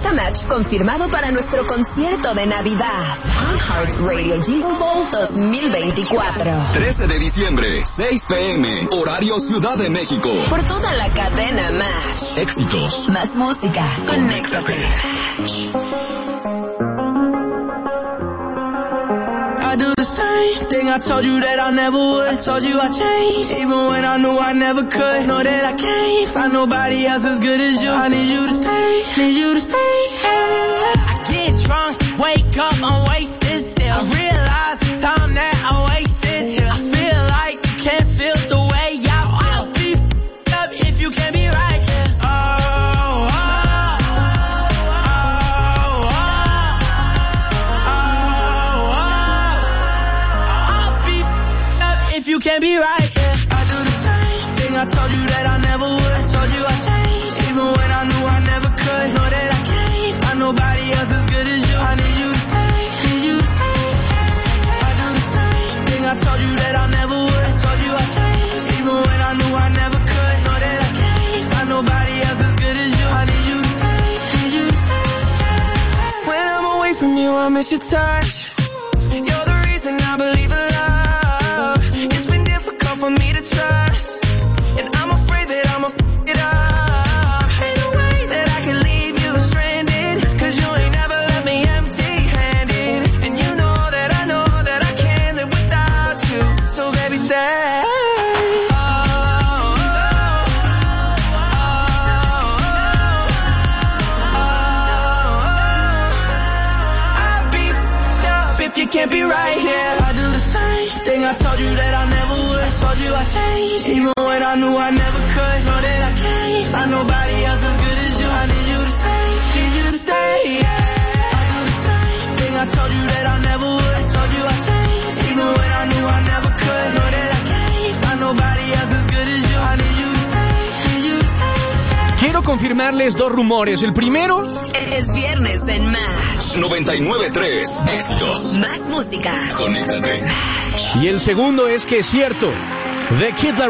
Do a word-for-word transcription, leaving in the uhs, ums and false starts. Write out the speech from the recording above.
Artista Match confirmado para nuestro concierto de Navidad. iHeart Radio Jingle Ball dos mil veinticuatro. trece de diciembre, seis p m, horario Ciudad de México. Por toda la cadena Match. Éxitos. Más música. Conéctate. I do the same thing I told you that I never would. I told you I changed, even when I knew I never could. Know that I can't find nobody else as good as you. I need you to stay, need you to stay. Hey. I get drunk, wake up, I'm wasted still. I realize the time that I wasted here. I feel like you can't feel the way I feel. I'll be f***ed up if you can't be right here. Oh, oh, oh, oh, oh, oh. I'll be f***ed up if you can't be right here. I do the same thing I told you that I never would. I told you I changed, even when I knew I never could. Know that I can't find nobody else as good as you. I need you to stay, need you to stay. I do the same thing I told you that I never would. I told you I changed, even when I knew I never could. Know that I can't find nobody else as good as you. I need you to stay, need you to stay. When I'm away from you, I miss your touch. You're the reason I believe in love. It's been difficult for me to trust, and I'm afraid that I'ma f*** it up. Ain't no way that I can leave you stranded, cause you ain't never left me empty-handed. And you know that I know that I can't live without you. So baby, stay. Oh, oh, oh, oh. I'll be f***ed up if you can't be right here. I do the same thing I told you that I never would. I told you I changed, even when I knew I never could. Know that I can't find nobody else as good as you. I need you to stay, need you to stay, yeah. I do the same thing I told you that I never would. I told you I changed, even when I knew I never could. Know that I can't find nobody else as good as you. I need you to stay, need you to stay. Quiero confirmarles dos rumores. El primero... Es viernes en Match. noventa y nueve punto tres, éxitos. Más música. Conéctate. Y el segundo es que es cierto. The Kid Laroi